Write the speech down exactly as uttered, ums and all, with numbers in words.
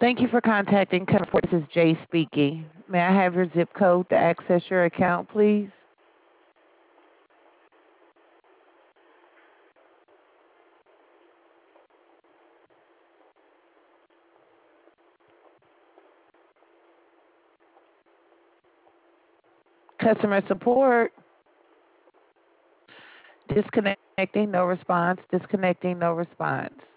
Thank you for contacting customer support. This is Jay speaking. May I have your zip code to access your account, please? Customer support. Disconnecting, no response. Disconnecting, no response.